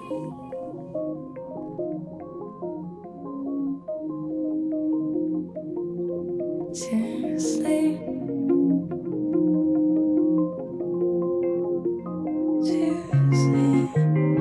to sleep, to sleep.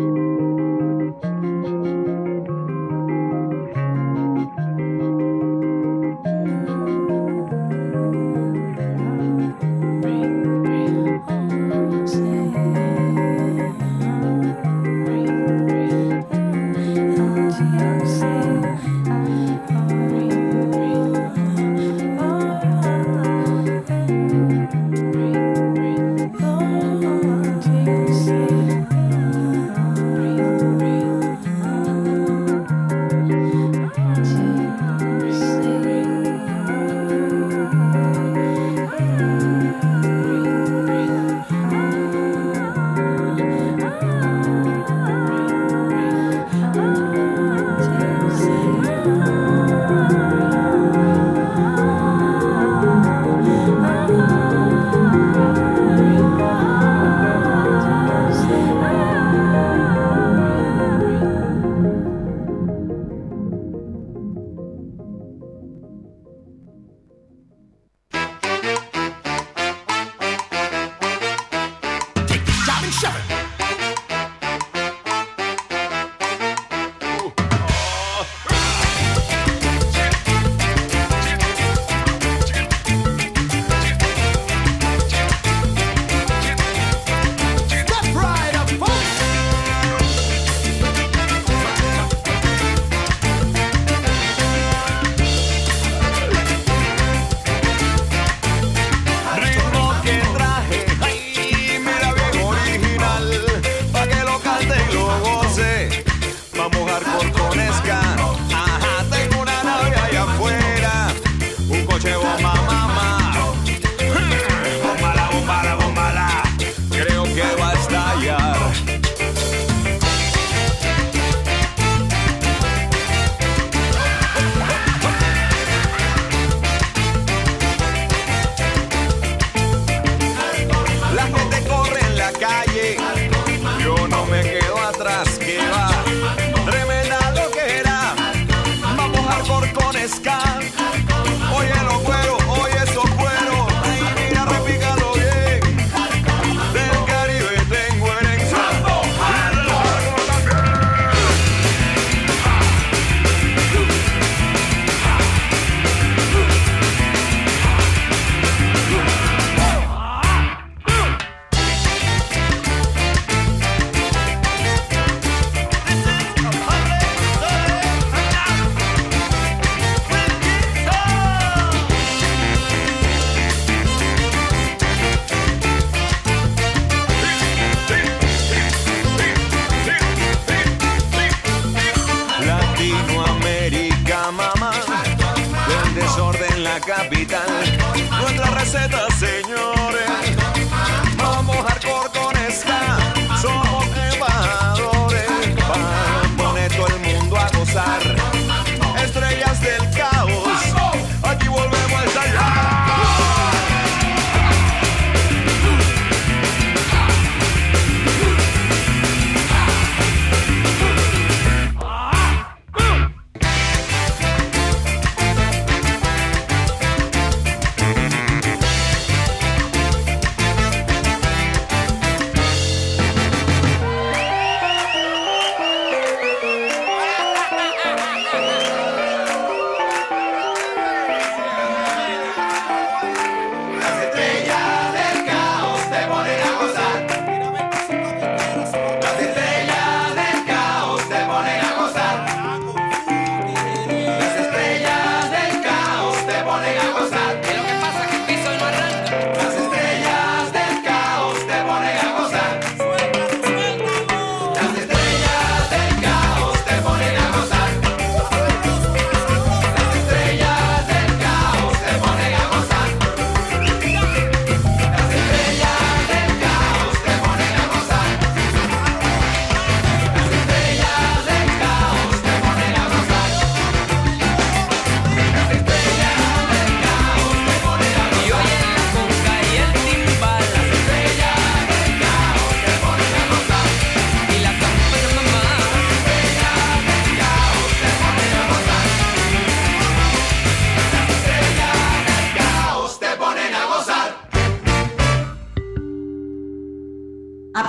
Capital, nuestra receta, señores. Vamos hardcore con ska, somos embajadores. Para poner todo el mundo a gozar, estrellas del caos. Aquí volvemos a ensayar.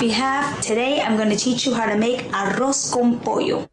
behalf, today I'm going to teach you how to make arroz con pollo.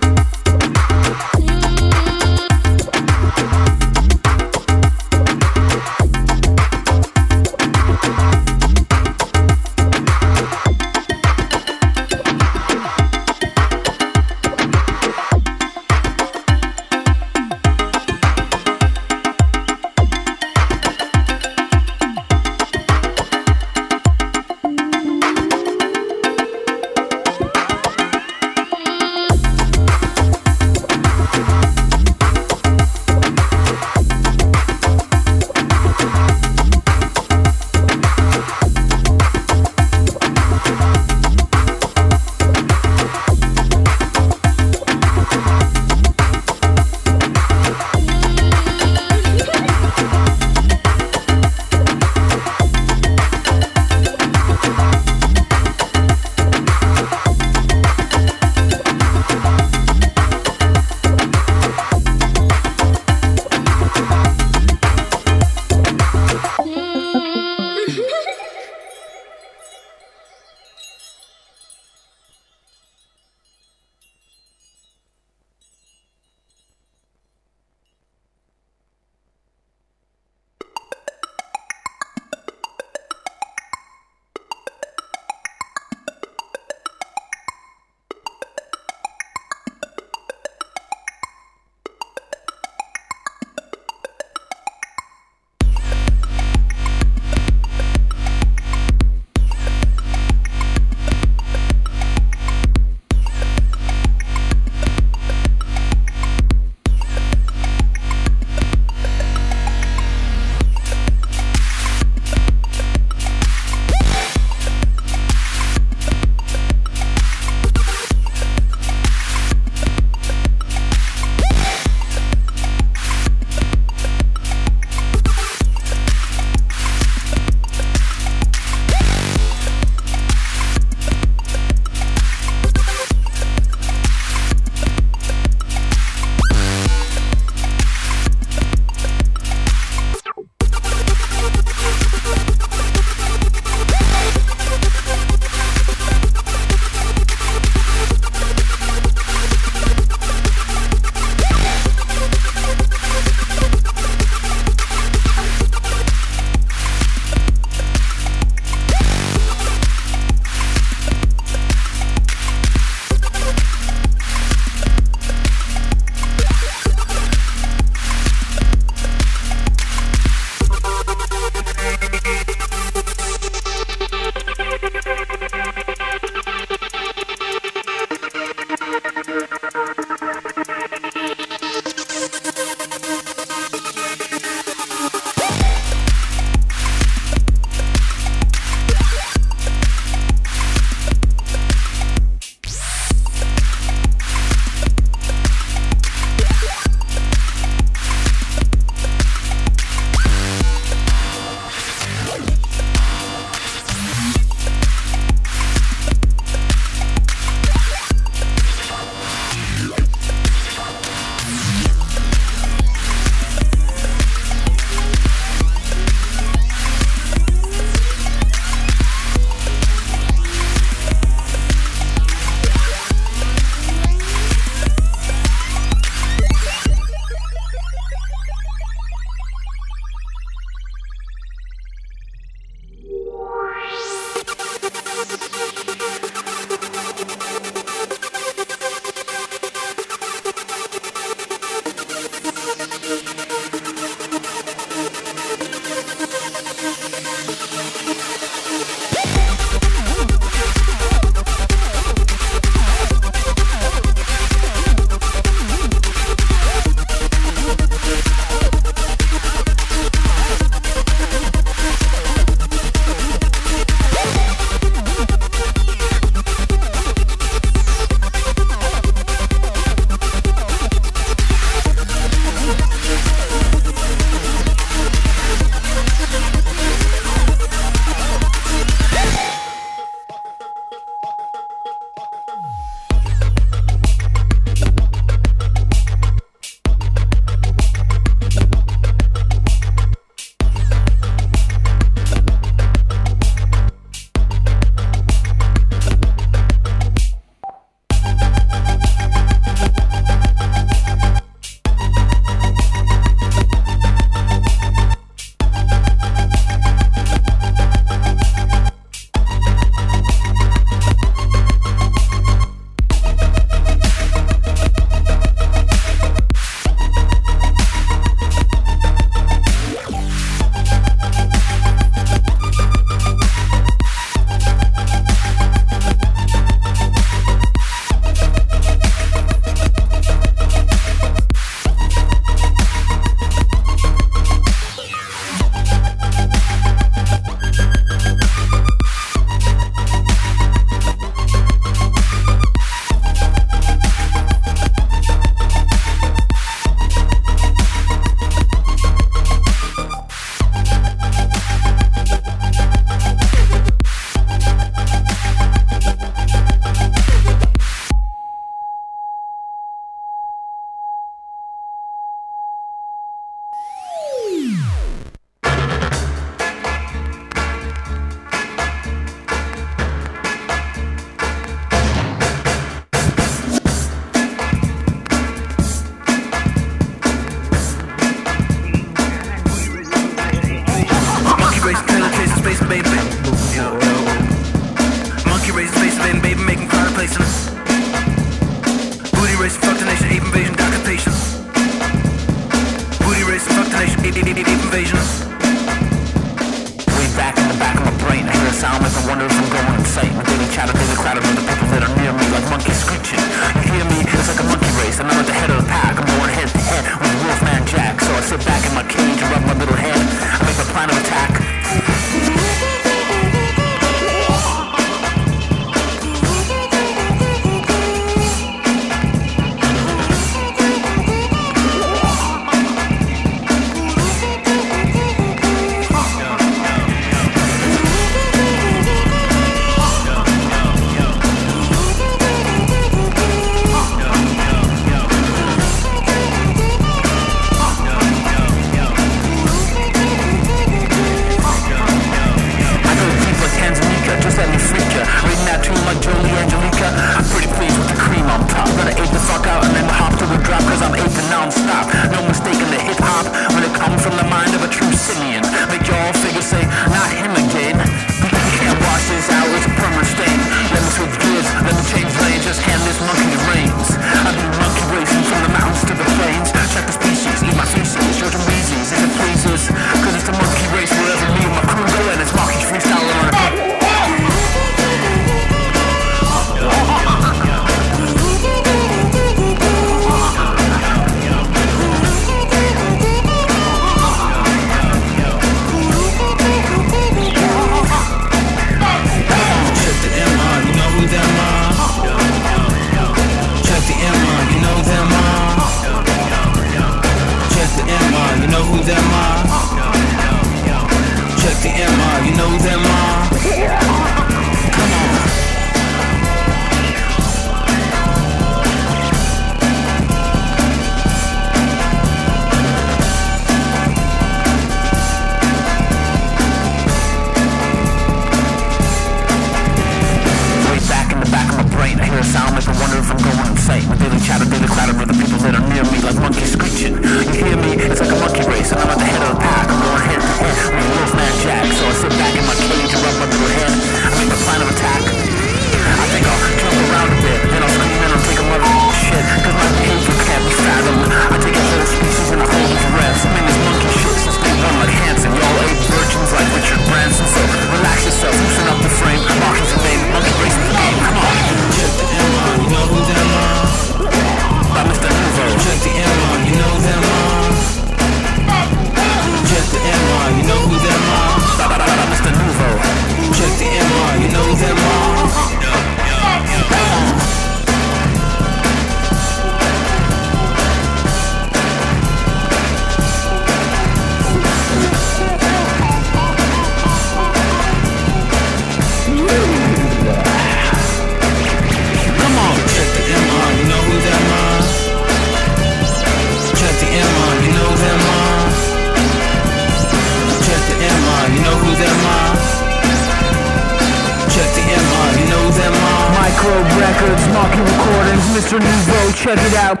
Making recordings, Mr. Nouveau, check it out.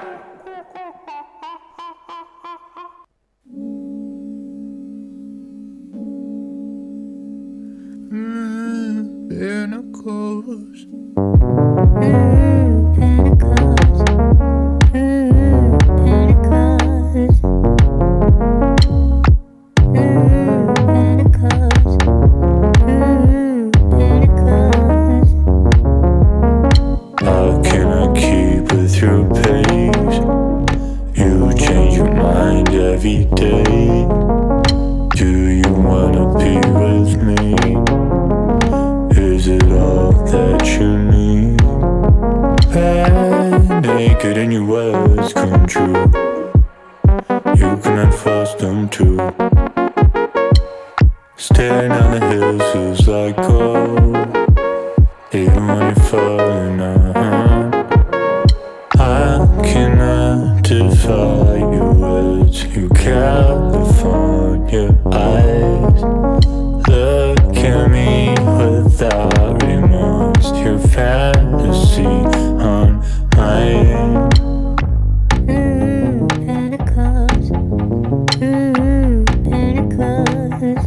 Pinnacles. How can I keep with your pace? You change your mind every day. Do you wanna be with me? Is it all that you need? Half naked and your words come true. You cannot force them to. Staring down the hills as I go. Even when you're falling on, I cannot defy your words. You California eyes look at me without remorse. Your fantasy on mine. Pinnacles, pinnacles.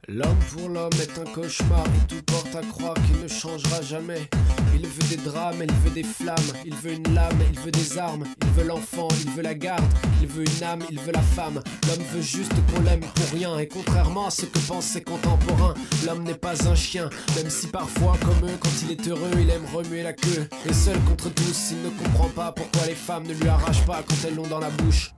L'homme pour l'homme est un cauchemar et tout porte à croire qu'il ne changera jamais. Il veut des drames, il veut des flammes, il veut une lame, il veut des armes, il veut l'enfant, il veut la garde, il veut une âme, il veut la femme. L'homme veut juste qu'on l'aime pour rien. Et contrairement à ce que pensent ses contemporains, l'homme n'est pas un chien, même si parfois comme eux, quand il est heureux, il aime remuer la queue. Et seul contre tous, il ne comprend pas pourquoi les femmes ne lui arrachent pas quand elles l'ont dans la bouche.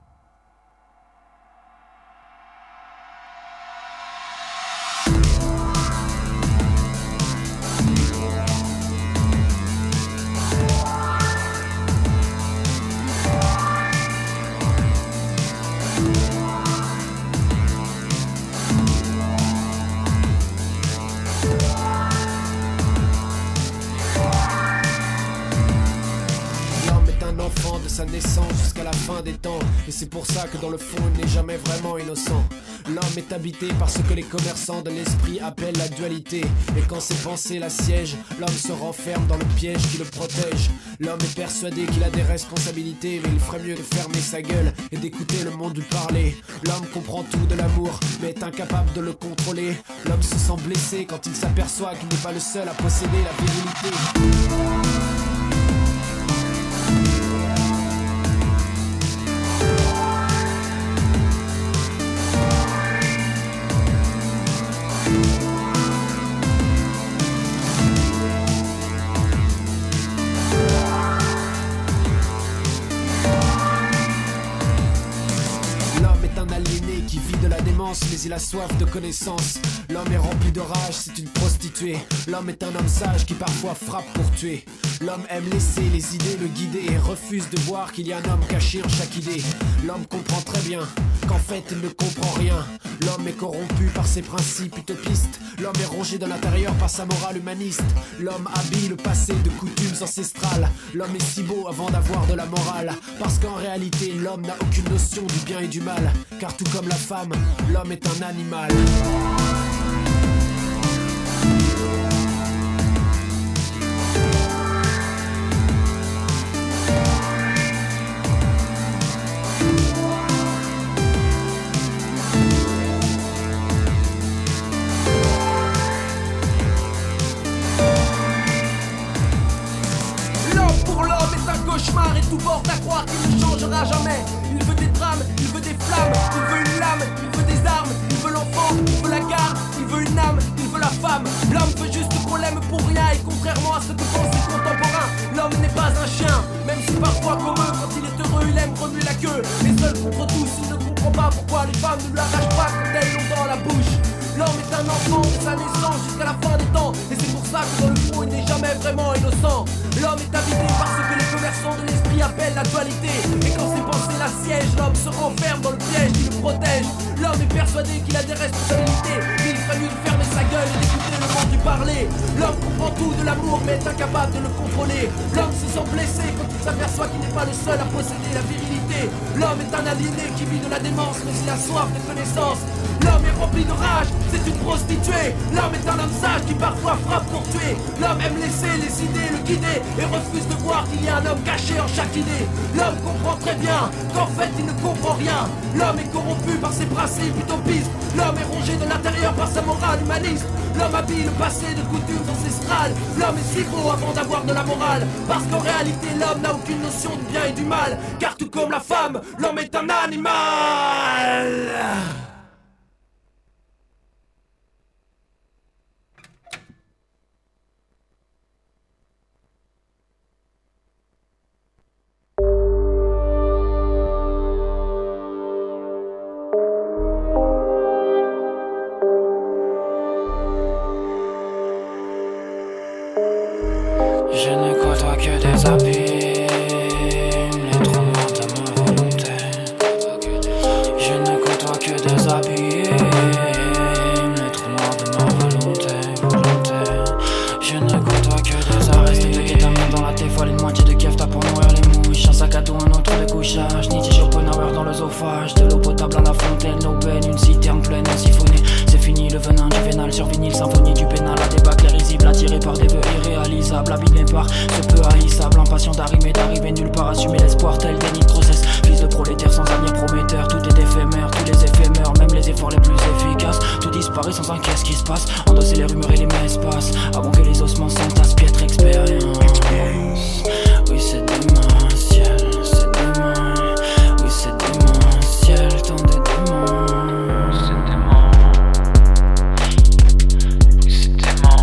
De sa naissance jusqu'à la fin des temps. Et c'est pour ça que dans le fond il n'est jamais vraiment innocent. L'homme est habité par ce que les commerçants de l'esprit appellent la dualité. Et quand ses pensées l'assiègent, l'homme se renferme dans le piège qui le protège. L'homme est persuadé qu'il a des responsabilités, mais il ferait mieux de fermer sa gueule et d'écouter le monde lui parler. L'homme comprend tout de l'amour, mais est incapable de le contrôler. L'homme se sent blessé quand il s'aperçoit qu'il n'est pas le seul à posséder la virilité. Qui vit de la démence, mais il a soif de connaissance. L'homme est rempli de rage, c'est une prostituée. L'homme est un homme sage qui parfois frappe pour tuer. L'homme aime laisser les idées le guider et refuse de voir qu'il y a un homme caché en chaque idée. L'homme comprend très bien qu'en fait il ne comprend rien. L'homme est corrompu par ses principes utopistes. L'homme est rongé de l'intérieur par sa morale humaniste. L'homme habille le passé de coutumes ancestrales. L'homme est si beau avant d'avoir de la morale, parce qu'en réalité l'homme n'a aucune notion du bien et du mal. Car tout comme la femme, l'homme est un animal. Cauchemar et tout porte à croire qu'il ne changera jamais. Il veut des drames, il veut des flammes, il veut une lame, il veut des armes, il veut l'enfant, il veut la garde, il veut une âme, il veut la femme. L'homme veut juste qu'on l'aime pour rien. Et contrairement à ce que pensent les contemporains, l'homme n'est pas un chien, même si parfois comme eux, quand il est heureux, il aime remuer la queue. Mais seul contre tous, il ne comprend pas pourquoi les femmes ne lui arrachent pas quand elles l'ont dans la bouche. L'homme est un enfant de sa naissance jusqu'à la fin des temps. Et c'est pour ça que dans le fond il n'est jamais vraiment innocent. L'homme est habité par ce que les commerçants de l'esprit appellent la dualité. Et quand ses pensées l'assiègent, l'homme se renferme dans le piège qui le protège. L'homme est persuadé qu'il a des responsabilités, mais il ferait mieux de fermer sa gueule et d'écouter le monde lui parler. L'homme comprend tout de l'amour mais est incapable de le contrôler. L'homme se sent blessé quand il s'aperçoit qu'il n'est pas le seul à posséder la virilité. L'homme est un aliéné qui vit de la démence mais il a soif de connaissance. L'homme est rempli de rage, c'est une prostituée. L'homme est un homme sage qui parfois frappe pour tuer. L'homme aime laisser les idées le guider et refuse de voir qu'il y a un homme caché en chaque idée. L'homme comprend très bien qu'en fait il ne comprend rien. L'homme est corrompu par ses principes utopistes. L'homme est rongé de l'intérieur par sa morale humaniste. L'homme habille le passé de coutumes ancestrales. L'homme est si beau avant d'avoir de la morale, parce qu'en réalité l'homme n'a aucune notion du bien et du mal. Car tout comme la femme, l'homme est un animal. Je ne côtoie que des abîmes, les trous noirs de ma volonté. Je ne côtoie que des abîmes, les trous noirs de ma volonté. Je ne côtoie que des arrestes de kétamine dans la téfole, une moitié de kefta pour nourrir les mouches, un sac à dos, un autre de couchage, Nietzsche, Schopenhauer dans l'œsophage, de l'eau potable à la fontaine, l'aubaine, une citerne pleine à siphonner. C'est fini le venin du vénal sur vinyle, symphonie du pénal, à débâcle risible, attiré par des vœux irréalisables, abîmé par ce peu haïssable, impatient d'arriver nulle part, assumer l'espoir tel des nitrocesses. Fils de prolétaire sans avenir prometteur, tout est éphémère, tous les effets meurent, même les efforts les plus efficaces. Tout disparaît sans un qu'est-ce qui se passe. Endosser les rumeurs et les messes passent avant que les ossements s'entassent, piètre expérience. Oui c'est démentiel, c'est dément. Oui c'est démentiel, tant de démons. C'est dément. Oui c'est dément.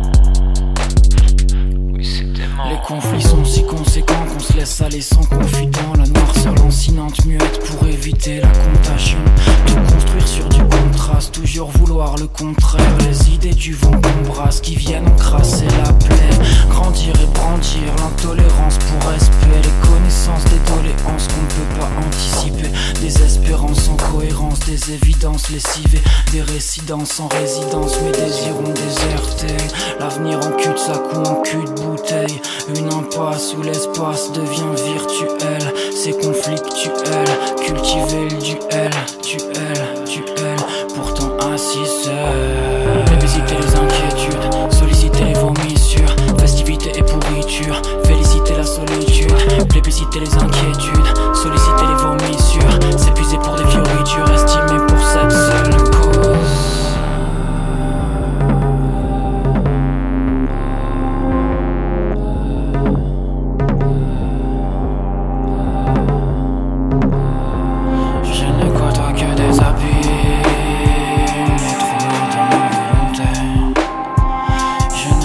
Oui c'est dément. Les conflits sont si conséquents qu'on se laisse aller sans confident. La noirceur lancinante muette pour éviter la contagion. Tout construire sur du contraste, toujours vouloir le contraire. Les idées du vent qu'on brasse qui viennent encrasser la plaie. Grandir et brandir l'intolérance pour respect. Les connaissances des doléances qu'on ne peut pas anticiper. Des espérances sans cohérence, des évidences lessivées. Des résidences sans résidence, mes désirs ont déserté. L'avenir en cul-de-sac ou en cul de bouteille. Une impasse où l'espace devient virtuel. C'est conflictuel, cultiver le duel. Duel, pourtant assis seul. Plébisciter les inquiétudes, solliciter les vomissures. Festivité et pourriture, féliciter la solitude. Plébisciter les inquiétudes, solliciter les vomissures. S'épuiser pour des fioritures, estimées pour cette seule cause.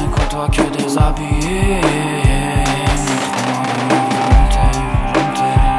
Que des habits, mais trop loin de ma volonté.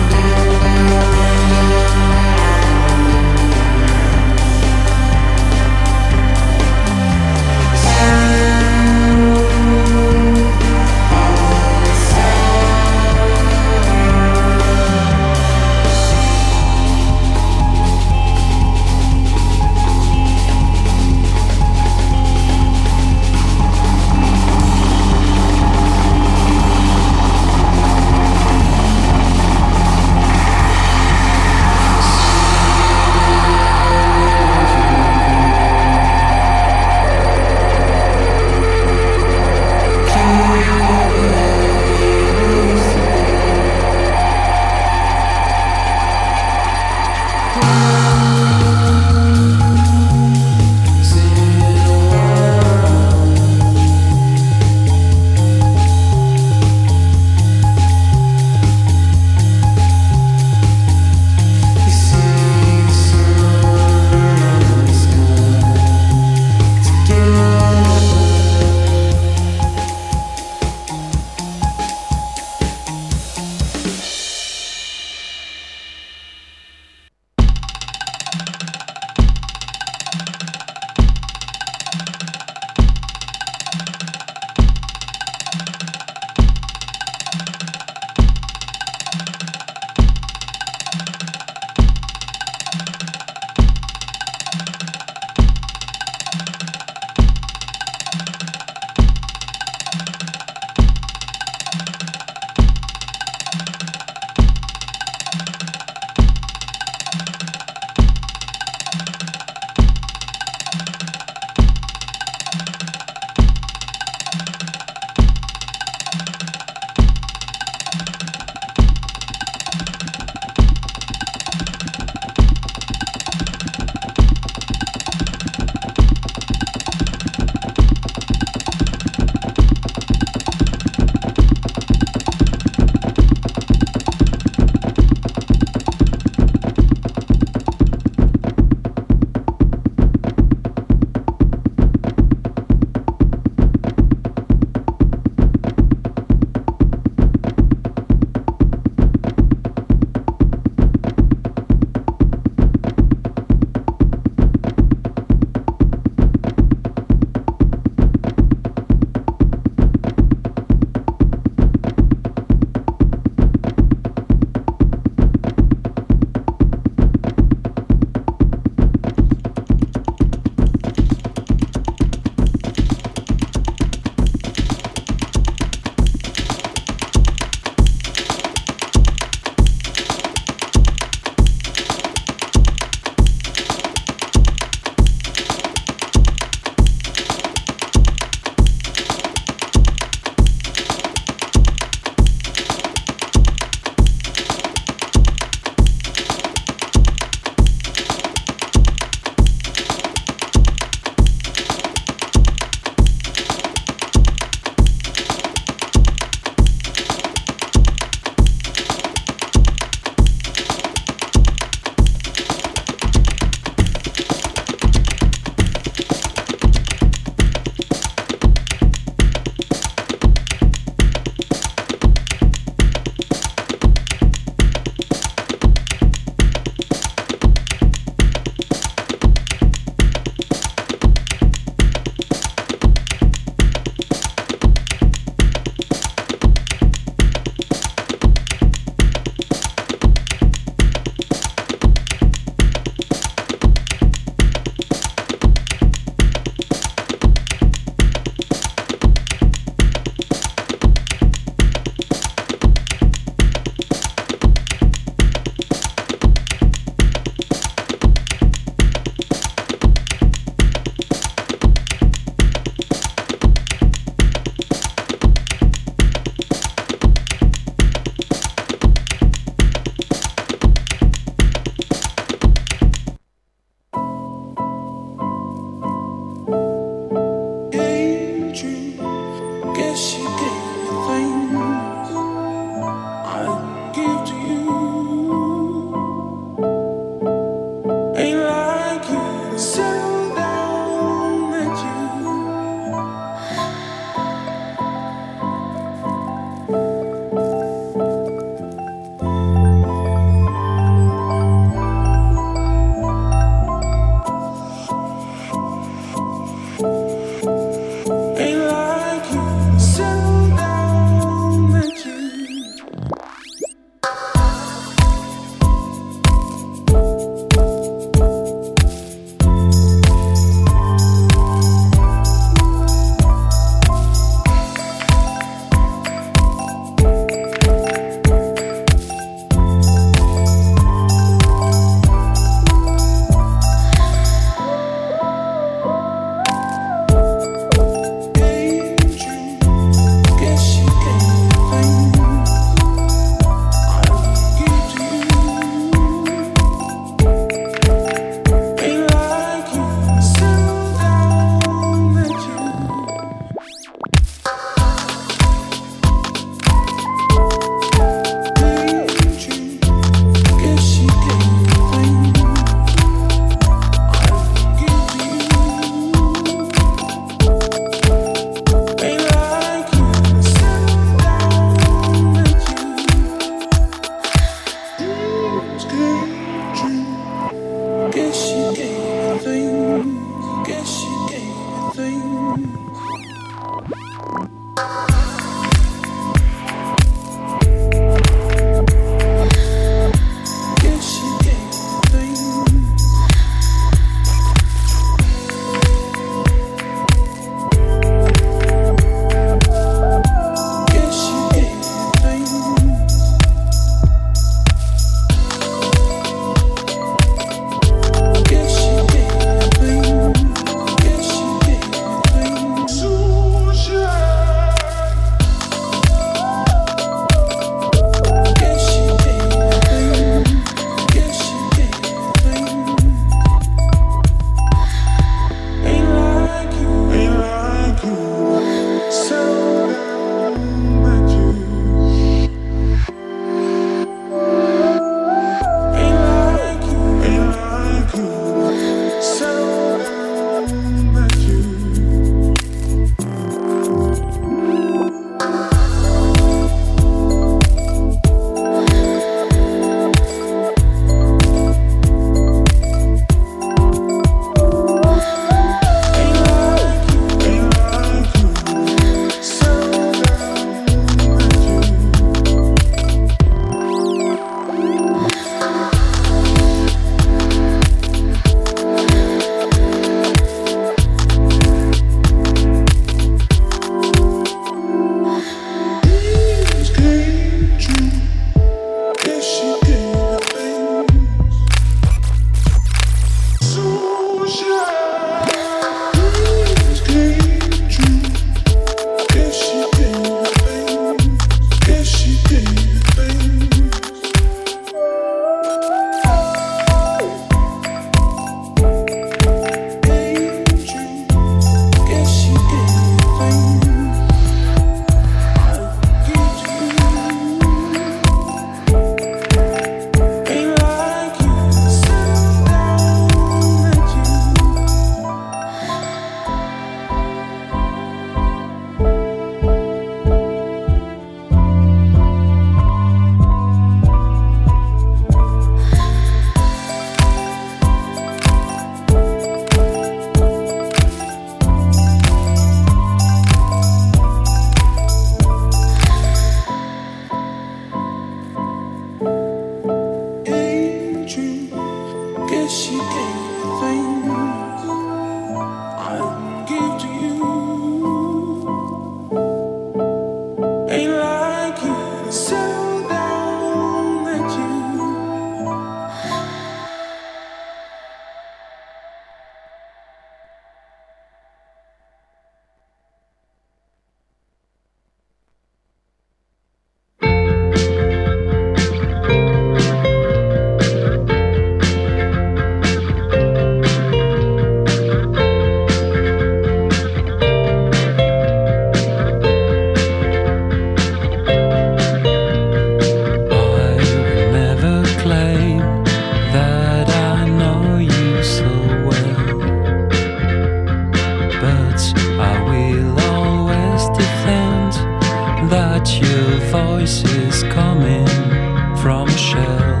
well.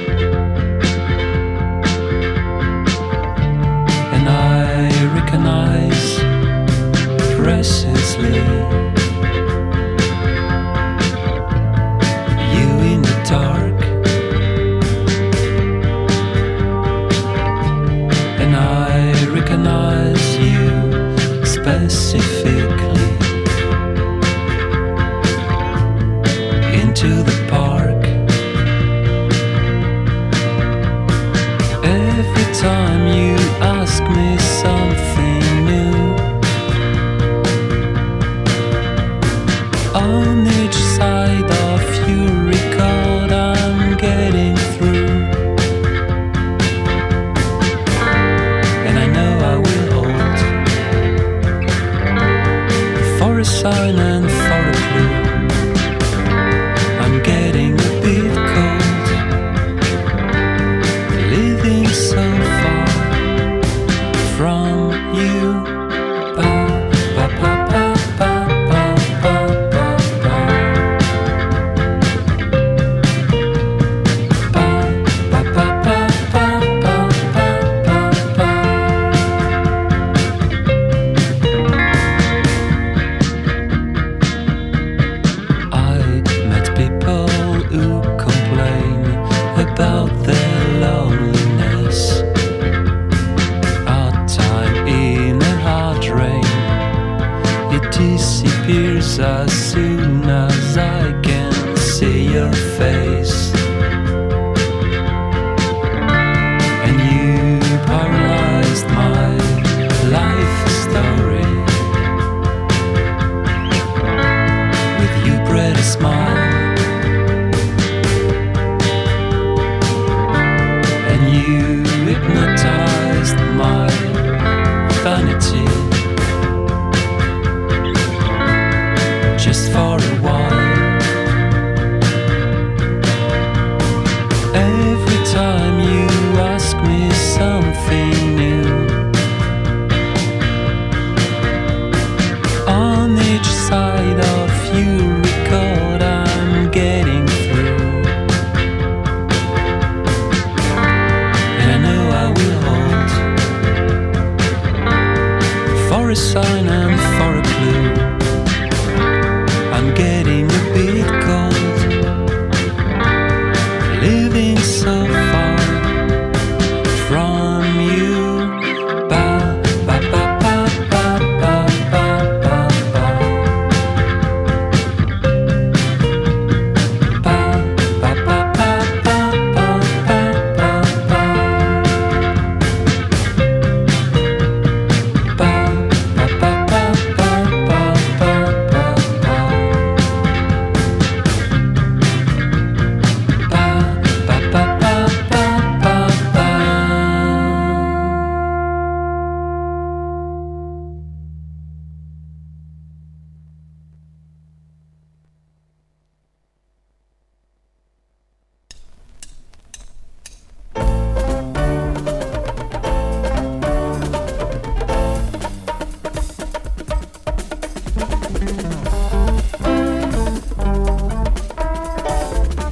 And I recognize precisely you in the dark. And I recognize you specifically into the park. Every time you ask me something new, on each side of your record I'm getting through. And I know I will hold for a sign and for a clue. I'm getting a bit cold, living so far from you. Ba, ba, ba, ba, ba, ba, ba, ba, ba. Ba, ba, ba, ba, ba, ba, ba, ba, ba. I met people who complain about their loneliness. Our time in a hard rain, it disappears as soon as I can see your face. And you paralyzed my life story. With you bred a smile, and you hypnotized my vanity. Just for a while. Every time you ask me something new, on each side of you record I'm getting through. And I know I will hold for a sign and